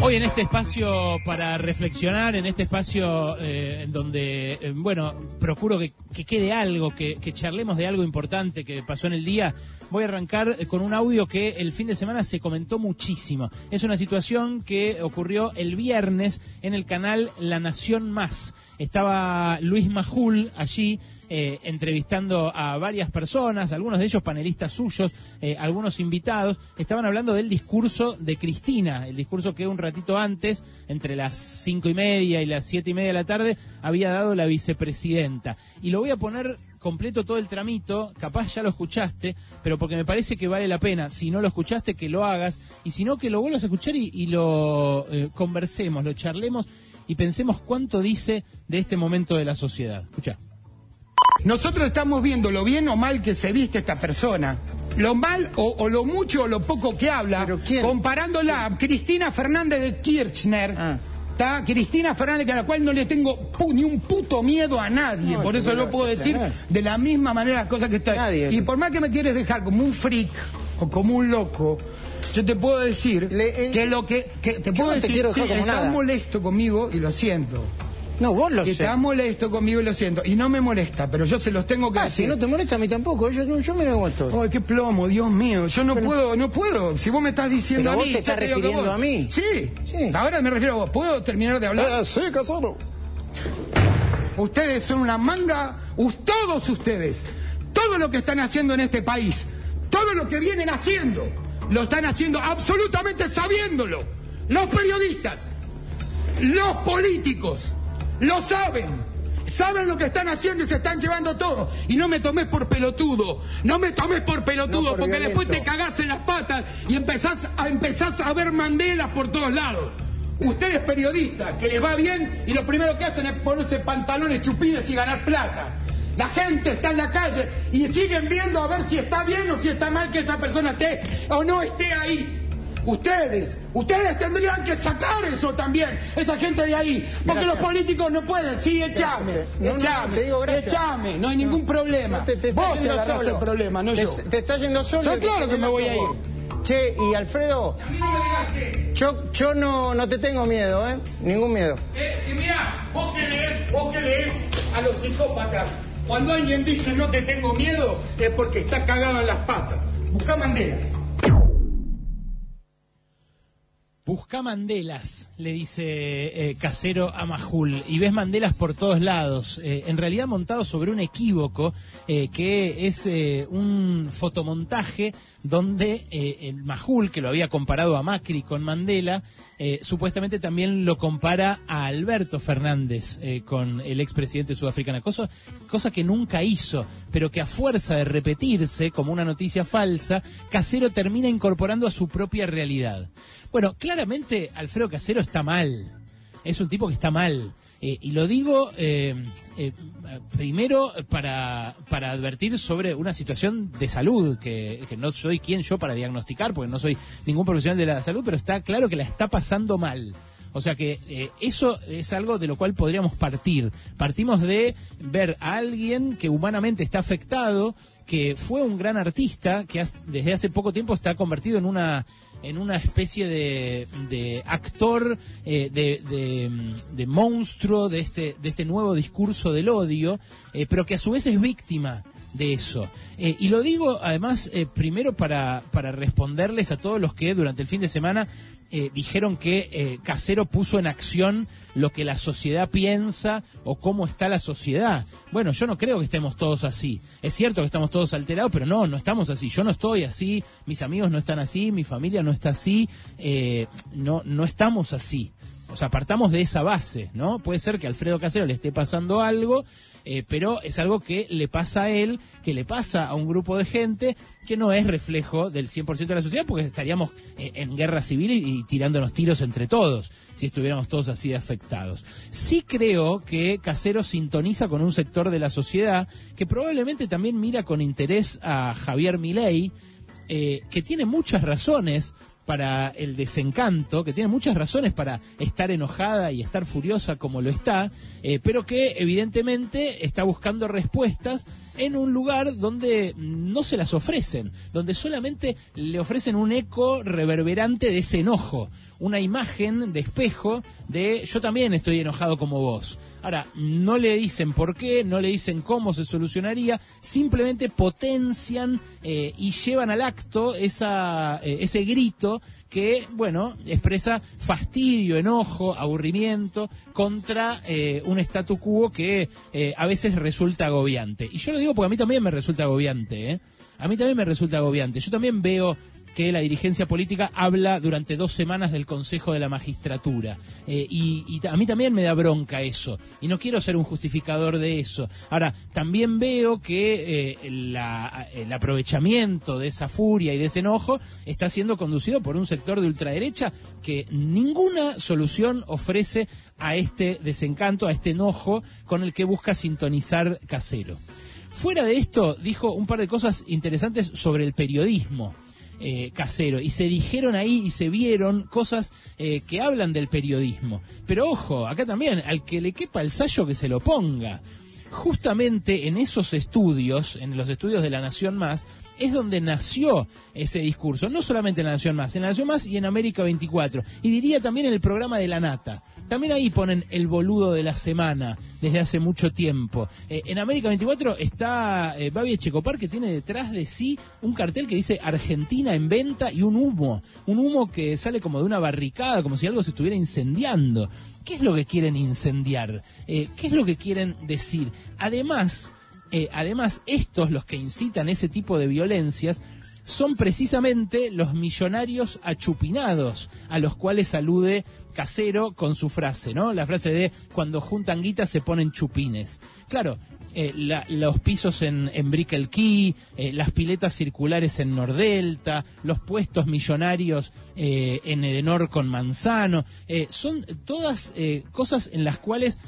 Hoy en este espacio para reflexionar, en este espacio en donde, procuro que quede algo, que charlemos de algo importante que pasó en el día, voy a arrancar con un audio que el fin de semana se comentó muchísimo. Es una situación que ocurrió el viernes en el canal La Nación Más. Estaba Luis Majul allí entrevistando a varias personas, algunos de ellos panelistas suyos, algunos invitados. Estaban hablando del discurso de Cristina, el discurso que un ratito antes, entre las 5:30 y las 7:30 de la tarde, había dado la vicepresidenta. Y lo voy a poner completo todo el tramito, capaz ya lo escuchaste, pero porque me parece que vale la pena, si no lo escuchaste, que lo hagas, y si no, que lo vuelvas a escuchar y lo conversemos, lo charlemos y pensemos cuánto dice de este momento de la sociedad. Escuchá. Nosotros estamos viendo lo bien o mal que se viste esta persona, lo mal o lo mucho o lo poco que habla, comparándola a Cristina Fernández de Kirchner. ¿Está? Cristina Fernández, a la cual no le tengo ni un puto miedo a nadie, por eso lo puedo decir de la misma manera las cosas que estoy. Y por más que me quieres dejar como un freak o como un loco, yo te puedo decir que lo que te puedo decir, sí, estás molesto conmigo y lo siento. No, vos lo sé. Estás molesto conmigo y lo siento. Y no me molesta, pero yo se los tengo que decir. Si no te molesta a mí tampoco, yo me lo aguanto. Ay, qué plomo, Dios mío. Yo no puedo. Si vos me estás diciendo pero a mí... ¿Vos te estás refiriendo a mí? Sí. Ahora me refiero a vos. ¿Puedo terminar de hablar? Sí, Casero. Ustedes son una manga, todos ustedes. Todo lo que están haciendo en este país, todo lo que vienen haciendo, lo están haciendo absolutamente sabiéndolo. Los periodistas, los políticos... Lo saben lo que están haciendo y se están llevando todo. Y no me tomes por pelotudo, porque después te cagás en las patas y empezás a ver Mandelas por todos lados. Ustedes periodistas, que les va bien y lo primero que hacen es ponerse pantalones chupines y ganar plata. La gente está en la calle y siguen viendo a ver si está bien o si está mal que esa persona esté o no esté ahí. Ustedes tendrían que sacar eso también, esa gente de ahí, porque los políticos no pueden. Sí, echame, no hay ningún problema. Vos te agarrás el problema, no yo. Te estás yendo solo. Yo claro que me voy a ir. Che, y Alfredo, a mí no me digas che. Yo no te tengo miedo, ningún miedo. Y mirá, vos que lees a los psicópatas, cuando alguien dice no te tengo miedo, es porque está cagado en las patas. Buscá Mandela. Busca Mandelas, le dice Casero a Majul, y ves Mandelas por todos lados, en realidad montado sobre un equívoco, que es un fotomontaje donde el Majul, que lo había comparado a Macri con Mandela, supuestamente también lo compara a Alberto Fernández con el expresidente sudafricano, cosa que nunca hizo, pero que a fuerza de repetirse como una noticia falsa, Casero termina incorporando a su propia realidad. Bueno, claramente Alfredo Casero está mal, es un tipo que está mal, y lo digo primero para advertir sobre una situación de salud, que no soy quien yo para diagnosticar, porque no soy ningún profesional de la salud, pero está claro que la está pasando mal. O sea que eso es algo de lo cual podríamos partir. Partimos de ver a alguien que humanamente está afectado, que fue un gran artista, que desde hace poco tiempo está convertido en una especie de actor, de monstruo de este nuevo discurso del odio, pero que a su vez es víctima de eso. Y lo digo además primero para responderles a todos los que durante el fin de semana dijeron que Casero puso en acción lo que la sociedad piensa o cómo está la sociedad. Bueno, yo no creo que estemos todos así. Es cierto que estamos todos alterados, pero no estamos así. Yo no estoy así, mis amigos no están así, mi familia no está así, no estamos así. O sea, partamos de esa base, ¿no? Puede ser que a Alfredo Casero le esté pasando algo, pero es algo que le pasa a él, que le pasa a un grupo de gente que no es reflejo del 100% de la sociedad, porque estaríamos en guerra civil y tirándonos tiros entre todos, si estuviéramos todos así afectados. Sí creo que Casero sintoniza con un sector de la sociedad que probablemente también mira con interés a Javier Milei, que tiene muchas razones para el desencanto, que tiene muchas razones para estar enojada y estar furiosa como lo está, pero que evidentemente está buscando respuestas en un lugar donde no se las ofrecen, donde solamente le ofrecen un eco reverberante de ese enojo, una imagen de espejo de yo también estoy enojado como vos. Ahora, no le dicen por qué, no le dicen cómo se solucionaría, simplemente potencian y llevan al acto ese grito que, bueno, expresa fastidio, enojo, aburrimiento contra un statu quo que a veces resulta agobiante. Y yo lo digo porque a mí también me resulta agobiante, ¿eh? A mí también me resulta agobiante. Yo también veo que la dirigencia política habla durante 2 semanas del Consejo de la Magistratura. Y a mí también me da bronca eso. Y no quiero ser un justificador de eso. Ahora, también veo que el aprovechamiento de esa furia y de ese enojo está siendo conducido por un sector de ultraderecha que ninguna solución ofrece a este desencanto, a este enojo con el que busca sintonizar Casero. Fuera de esto, dijo un par de cosas interesantes sobre el periodismo Casero, y se dijeron ahí y se vieron cosas que hablan del periodismo. Pero ojo, acá también, al que le quepa el sayo que se lo ponga. Justamente en esos estudios, en los estudios de La Nación Más, es donde nació ese discurso, no solamente en La Nación Más, en La Nación Más y en América 24, y diría también en el programa de La Nata. También ahí ponen el boludo de la semana desde hace mucho tiempo. En América 24 está Babi Echecopar, que tiene detrás de sí un cartel que dice Argentina en venta y un humo que sale como de una barricada, como si algo se estuviera incendiando. ¿Qué es lo que quieren incendiar? ¿Qué es lo que quieren decir? Además, estos, los que incitan ese tipo de violencias, son precisamente los millonarios achupinados a los cuales alude Casero con su frase, ¿no? La frase de cuando juntan guita se ponen chupines. Claro, los pisos en Brickell Key, las piletas circulares en Nordelta, los puestos millonarios en Edenor con Manzano, son todas cosas en las cuales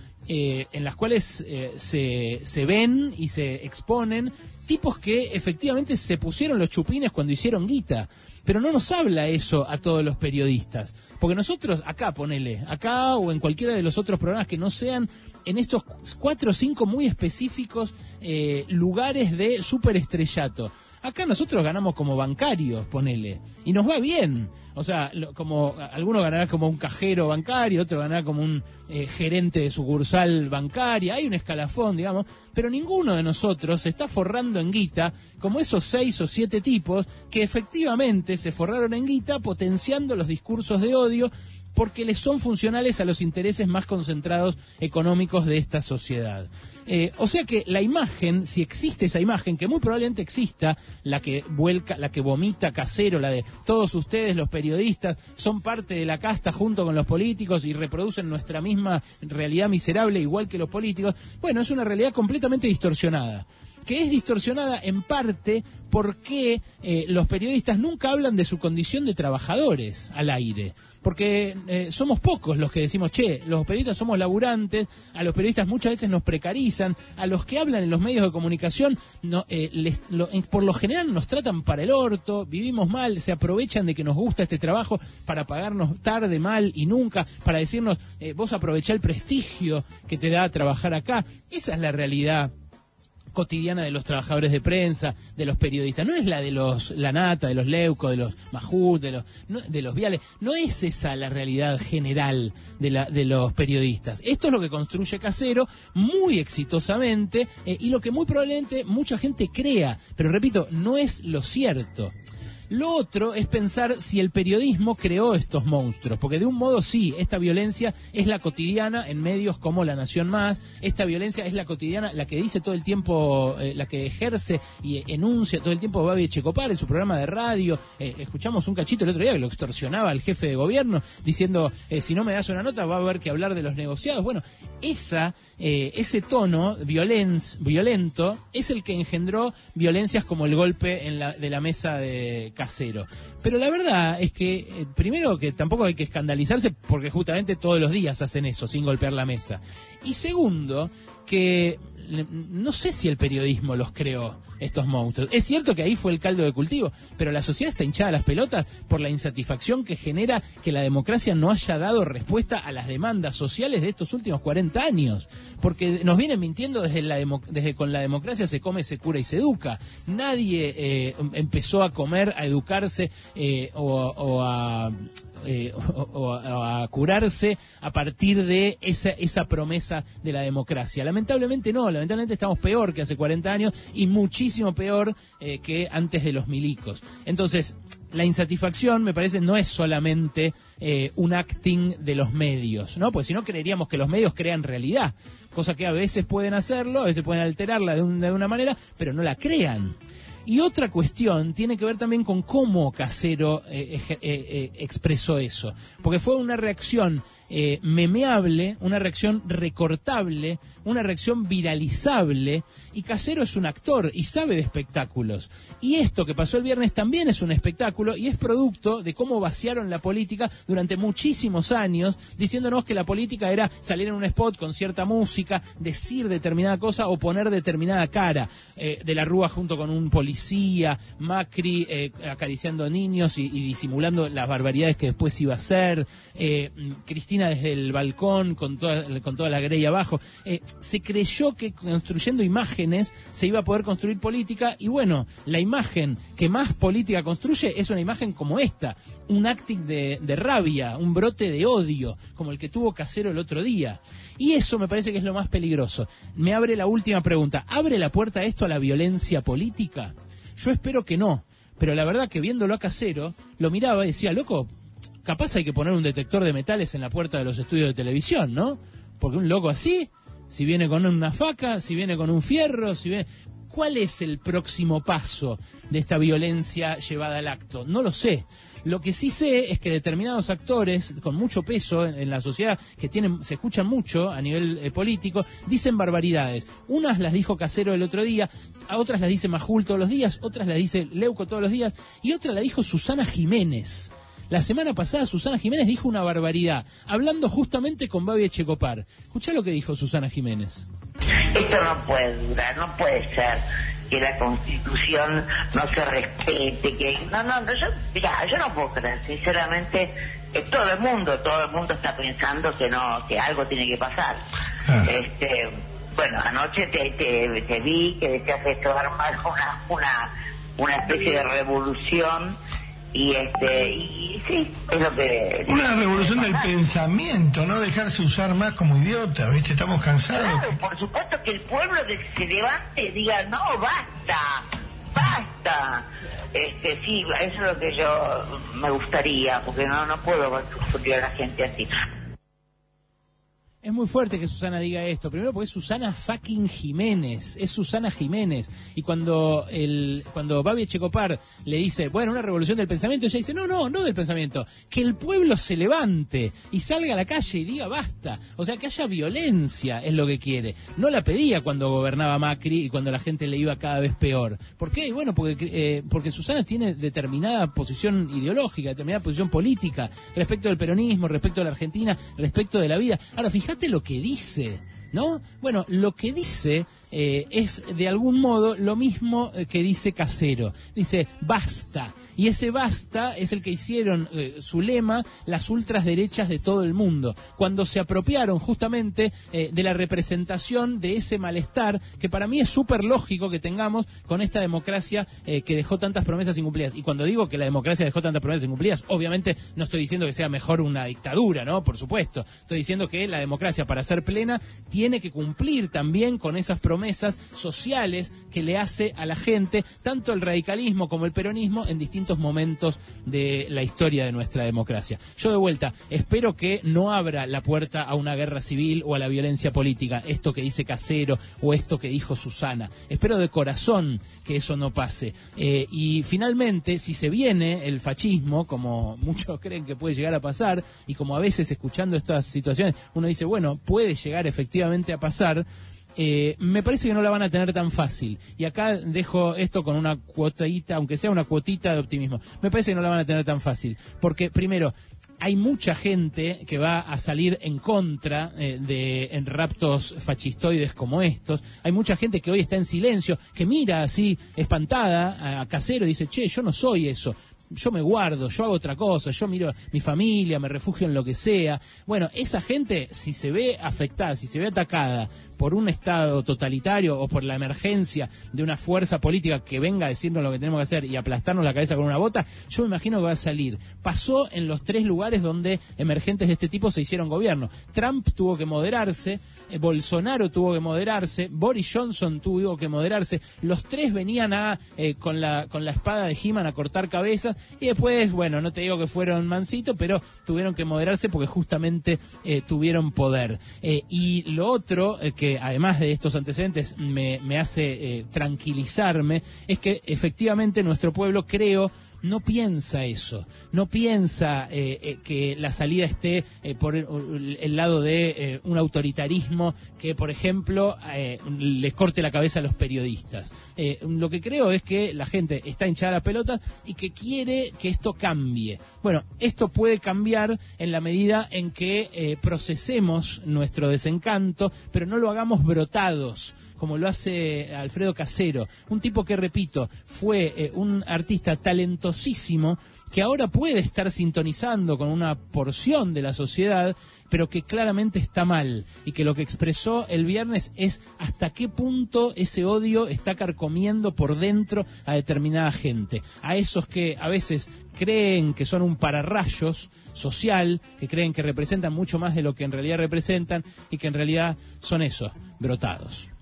se ven y se exponen tipos que efectivamente se pusieron los chupines cuando hicieron guita. Pero no nos habla eso a todos los periodistas. Porque nosotros, acá o en cualquiera de los otros programas que no sean en estos 4 o 5 muy específicos lugares de superestrellato. Acá nosotros ganamos como bancarios, ponele, y nos va bien. O sea, como alguno ganará como un cajero bancario, otro ganará como un gerente de sucursal bancaria. Hay un escalafón, digamos, pero ninguno de nosotros se está forrando en guita como esos 6 o 7 tipos que efectivamente se forraron en guita potenciando los discursos de odio porque les son funcionales a los intereses más concentrados económicos de esta sociedad. O sea que la imagen, si existe esa imagen, que muy probablemente exista, la que vomita Casero, la de todos ustedes, los periodistas, son parte de la casta junto con los políticos y reproducen nuestra misma realidad miserable igual que los políticos, bueno, es una realidad completamente distorsionada. Que es distorsionada en parte porque los periodistas nunca hablan de su condición de trabajadores al aire. Porque somos pocos los que decimos, los periodistas somos laburantes, a los periodistas muchas veces nos precarizan, a los que hablan en los medios de comunicación, por lo general nos tratan para el orto, vivimos mal, se aprovechan de que nos gusta este trabajo para pagarnos tarde, mal y nunca, para decirnos, vos aprovechá el prestigio que te da trabajar acá. Esa es la realidad cotidiana de los trabajadores de prensa, de los periodistas. No es la de la Nata, de los Leuco, de los Majut, de los Viales. No es esa la realidad general de los periodistas. Esto es lo que construye Casero muy exitosamente y lo que muy probablemente mucha gente crea. Pero repito, no es lo cierto. Lo otro es pensar si el periodismo creó estos monstruos, porque de un modo sí, esta violencia es la cotidiana en medios como La Nación Más, esta violencia es la cotidiana, la que dice todo el tiempo, la que ejerce y enuncia todo el tiempo Babi Echecopar en su programa de radio. Escuchamos un cachito el otro día que lo extorsionaba al jefe de gobierno diciendo, si no me das una nota va a haber que hablar de los negociados. Bueno, ese tono violento es el que engendró violencias como el golpe de la mesa de Casero. Pero la verdad es que, primero, que tampoco hay que escandalizarse porque justamente todos los días hacen eso, sin golpear la mesa. Y segundo, que no sé si el periodismo los creó, estos monstruos. Es cierto que ahí fue el caldo de cultivo, pero la sociedad está hinchada a las pelotas por la insatisfacción que genera que la democracia no haya dado respuesta a las demandas sociales de estos últimos 40 años. Porque nos vienen mintiendo desde con la democracia se come, se cura y se educa. Nadie empezó a comer, a educarse o a curarse a partir de esa promesa de la democracia. Lamentablemente no, lamentablemente estamos peor que hace 40 años y muchísimo peor que antes de los milicos. Entonces, la insatisfacción, me parece, no es solamente un acting de los medios, ¿no? Porque si no, creeríamos que los medios crean realidad, cosa que a veces pueden hacerlo, a veces pueden alterarla de una manera, pero no la crean. Y otra cuestión tiene que ver también con cómo Casero expresó eso, porque fue una reacción memeable, una reacción recortable, una reacción viralizable, y Casero es un actor y sabe de espectáculos. Y esto que pasó el viernes también es un espectáculo y es producto de cómo vaciaron la política durante muchísimos años, diciéndonos que la política era salir en un spot con cierta música, decir determinada cosa o poner determinada cara. De la Rúa junto con un policía, Macri acariciando niños y disimulando las barbaridades que después iba a hacer, Cristina desde el balcón con toda la grey abajo. Se creyó que construyendo imágenes se iba a poder construir política, y bueno, la imagen que más política construye es una imagen como esta, un acting de rabia, un brote de odio, como el que tuvo Casero el otro día. Y eso me parece que es lo más peligroso. Me abre la última pregunta. ¿Abre la puerta a esto a la violencia política? Yo espero que no, pero la verdad que viéndolo a Casero, lo miraba y decía, loco, capaz hay que poner un detector de metales en la puerta de los estudios de televisión, ¿no? Porque un loco así, si viene con una faca, si viene con un fierro, si viene... ¿Cuál es el próximo paso de esta violencia llevada al acto? No lo sé. Lo que sí sé es que determinados actores con mucho peso en la sociedad, que se escuchan mucho a nivel político, dicen barbaridades. Unas las dijo Casero el otro día, a otras las dice Majul todos los días, otras las dice Leuco todos los días, y otra la dijo Susana Jiménez. La semana pasada Susana Jiménez dijo una barbaridad, hablando justamente con Babi Echecopar. Escuchá lo que dijo Susana Jiménez. Esto no puede durar, no puede ser que la Constitución no se respete, que yo no puedo creer, sinceramente, todo el mundo está pensando que algo tiene que pasar. Bueno, anoche te vi que decías esto, armar una especie de revolución. Y sí, es lo que... Una revolución del pensamiento, no dejarse usar más como idiota, ¿viste? Estamos cansados. Claro, por supuesto que el pueblo se levante y diga, no, basta. Sí, eso es lo que yo me gustaría, porque no puedo sufrir a la gente así. Es muy fuerte que Susana diga esto. Primero porque es Susana fucking Jiménez. Es Susana Jiménez. Y cuando Babi Echecopar le dice, bueno, una revolución del pensamiento, ella dice, no del pensamiento. Que el pueblo se levante y salga a la calle y diga basta. O sea, que haya violencia es lo que quiere. No la pedía cuando gobernaba Macri y cuando la gente le iba cada vez peor. ¿Por qué? Bueno, porque Susana tiene determinada posición ideológica, determinada posición política respecto del peronismo, respecto de la Argentina, respecto de la vida. Ahora, fíjate lo que dice, ¿no? Bueno, lo que dice es de algún modo lo mismo que dice Casero. Dice basta. Y ese basta es el que hicieron su lema las ultraderechas de todo el mundo, cuando se apropiaron justamente de la representación de ese malestar que para mí es súper lógico que tengamos con esta democracia que dejó tantas promesas incumplidas. Y cuando digo que la democracia dejó tantas promesas incumplidas, obviamente no estoy diciendo que sea mejor una dictadura, ¿no? Por supuesto. Estoy diciendo que la democracia, para ser plena, tiene que cumplir también con esas promesas sociales que le hace a la gente, tanto el radicalismo como el peronismo, en distintos momentos de la historia de nuestra democracia. Yo de vuelta, espero que no abra la puerta a una guerra civil o a la violencia política, esto que dice Casero o esto que dijo Susana. Espero de corazón que eso no pase. Y finalmente, si se viene el fascismo, como muchos creen que puede llegar a pasar, y como a veces escuchando estas situaciones uno dice, bueno, puede llegar efectivamente a pasar, me parece que no la van a tener tan fácil. Y acá dejo esto con una cuotita, aunque sea una cuotita de optimismo. Me parece que no la van a tener tan fácil. Porque, primero, hay mucha gente que va a salir en contra de raptos fascistoides como estos. Hay mucha gente que hoy está en silencio, que mira así espantada a Casero y dice, che, yo no soy eso. Yo me guardo, yo hago otra cosa, yo miro mi familia, me refugio en lo que sea. Bueno, esa gente, si se ve afectada, si se ve atacada por un Estado totalitario o por la emergencia de una fuerza política que venga a decirnos lo que tenemos que hacer y aplastarnos la cabeza con una bota, yo me imagino que va a salir. Pasó en los 3 lugares donde emergentes de este tipo se hicieron gobierno. Trump tuvo que moderarse, Bolsonaro tuvo que moderarse, Boris Johnson tuvo que moderarse. Los 3 venían con la espada de He-Man a cortar cabezas y después, bueno, no te digo que fueron mansitos, pero tuvieron que moderarse porque justamente tuvieron poder. Y lo otro que además de estos antecedentes me hace tranquilizarme es que efectivamente nuestro pueblo, creo, no piensa eso, no piensa que la salida esté por el lado de un autoritarismo que, por ejemplo, les corte la cabeza a los periodistas. Lo que creo es que la gente está hinchada las pelotas y que quiere que esto cambie. Bueno, esto puede cambiar en la medida en que procesemos nuestro desencanto, pero no lo hagamos brotados, como lo hace Alfredo Casero, un tipo que, repito, fue un artista talentosísimo, que ahora puede estar sintonizando con una porción de la sociedad, pero que claramente está mal, y que lo que expresó el viernes es hasta qué punto ese odio está carcomiendo por dentro a determinada gente, a esos que a veces creen que son un pararrayos social, que creen que representan mucho más de lo que en realidad representan, y que en realidad son esos, brotados.